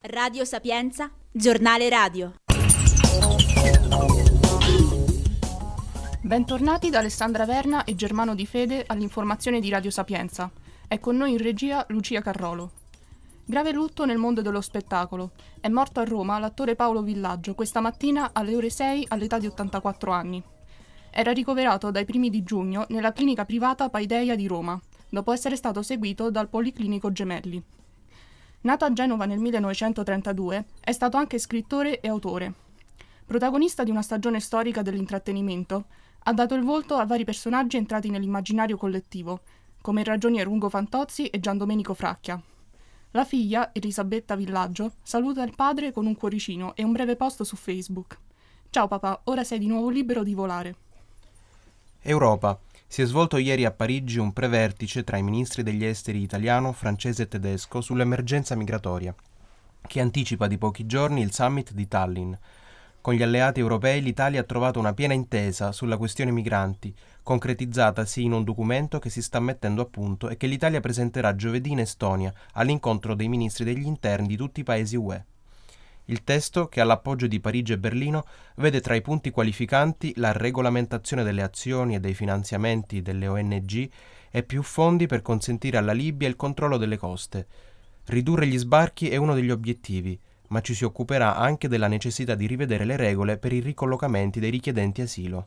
Radio Sapienza, giornale radio. Bentornati da Alessandra Verna e Germano Di Fede all'informazione di Radio Sapienza. È con noi in regia Lucia Carrolo. Grave lutto nel mondo dello spettacolo. È morto a Roma l'attore Paolo Villaggio questa mattina alle ore 6 all'età di 84 anni. Era ricoverato dai primi di giugno nella clinica privata Paideia di Roma, dopo essere stato seguito dal Policlinico Gemelli. Nato a Genova nel 1932, è stato anche scrittore e autore. Protagonista di una stagione storica dell'intrattenimento, ha dato il volto a vari personaggi entrati nell'immaginario collettivo, come il ragionier Ugo Fantozzi e Gian Domenico Fracchia. La figlia, Elisabetta Villaggio, saluta il padre con un cuoricino e un breve post su Facebook. Ciao papà, ora sei di nuovo libero di volare. Europa. Si è svolto ieri a Parigi un prevertice tra i ministri degli esteri italiano, francese e tedesco sull'emergenza migratoria, che anticipa di pochi giorni il summit di Tallinn. Con gli alleati europei l'Italia ha trovato una piena intesa sulla questione migranti, concretizzatasi in un documento che si sta mettendo a punto e che l'Italia presenterà giovedì in Estonia all'incontro dei ministri degli interni di tutti i paesi UE. Il testo, che ha l'appoggio di Parigi e Berlino, vede tra i punti qualificanti la regolamentazione delle azioni e dei finanziamenti delle ONG e più fondi per consentire alla Libia il controllo delle coste. Ridurre gli sbarchi è uno degli obiettivi, ma ci si occuperà anche della necessità di rivedere le regole per i ricollocamenti dei richiedenti asilo.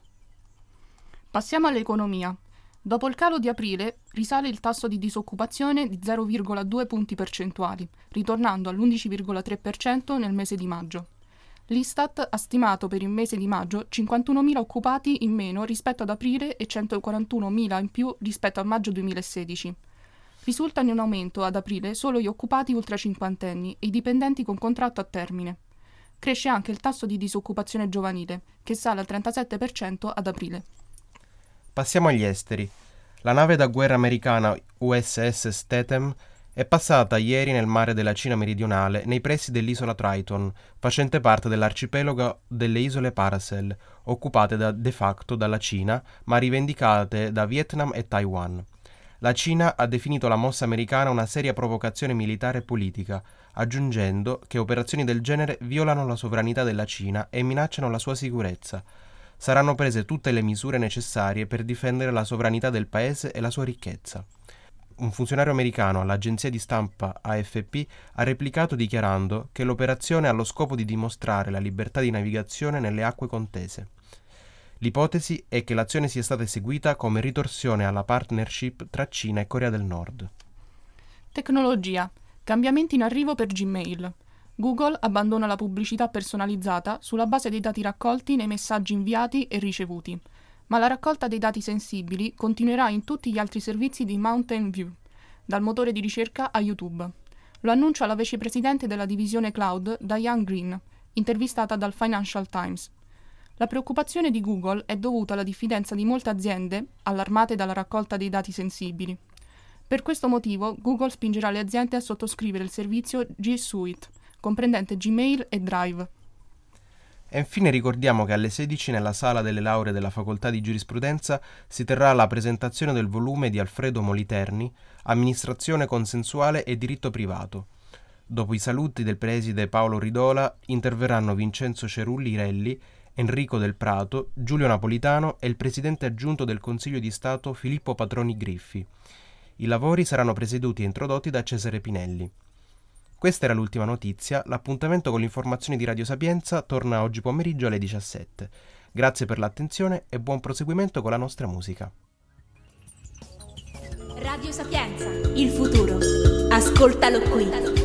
Passiamo all'economia. Dopo il calo di aprile risale il tasso di disoccupazione di 0,2 punti percentuali, ritornando all'11,3% nel mese di maggio. L'Istat ha stimato per il mese di maggio 51.000 occupati in meno rispetto ad aprile e 141.000 in più rispetto a maggio 2016. Risultano in aumento ad aprile solo gli occupati ultracinquantenni e i dipendenti con contratto a termine. Cresce anche il tasso di disoccupazione giovanile, che sale al 37% ad aprile. Passiamo agli esteri. La nave da guerra americana USS Statham è passata ieri nel mare della Cina meridionale, nei pressi dell'isola Triton, facente parte dell'arcipelago delle isole Paracel, occupate de facto dalla Cina, ma rivendicate da Vietnam e Taiwan. La Cina ha definito la mossa americana una seria provocazione militare e politica, aggiungendo che operazioni del genere violano la sovranità della Cina e minacciano la sua sicurezza. Saranno prese tutte le misure necessarie per difendere la sovranità del paese e la sua ricchezza. Un funzionario americano all'agenzia di stampa AFP ha replicato dichiarando che l'operazione ha lo scopo di dimostrare la libertà di navigazione nelle acque contese. L'ipotesi è che l'azione sia stata eseguita come ritorsione alla partnership tra Cina e Corea del Nord. Tecnologia. Cambiamenti in arrivo per Gmail. Google abbandona la pubblicità personalizzata sulla base dei dati raccolti nei messaggi inviati e ricevuti, ma la raccolta dei dati sensibili continuerà in tutti gli altri servizi di Mountain View, dal motore di ricerca a YouTube. Lo annuncia la vicepresidente della divisione cloud, Diane Green, intervistata dal Financial Times. La preoccupazione di Google è dovuta alla diffidenza di molte aziende, allarmate dalla raccolta dei dati sensibili. Per questo motivo, Google spingerà le aziende a sottoscrivere il servizio G Suite, comprendente Gmail e Drive. E infine ricordiamo che alle 16 nella sala delle lauree della Facoltà di Giurisprudenza si terrà la presentazione del volume di Alfredo Moliterni, Amministrazione consensuale e diritto privato. Dopo i saluti del preside Paolo Ridola interverranno Vincenzo Cerulli Relli, Enrico Del Prato, Giulio Napolitano e il presidente aggiunto del Consiglio di Stato Filippo Patroni Griffi. I lavori saranno presieduti e introdotti da Cesare Pinelli. Questa era l'ultima notizia, l'appuntamento con l'informazione di Radio Sapienza torna oggi pomeriggio alle 17. Grazie per l'attenzione e buon proseguimento con la nostra musica. Radio Sapienza, il futuro. Ascoltalo qui.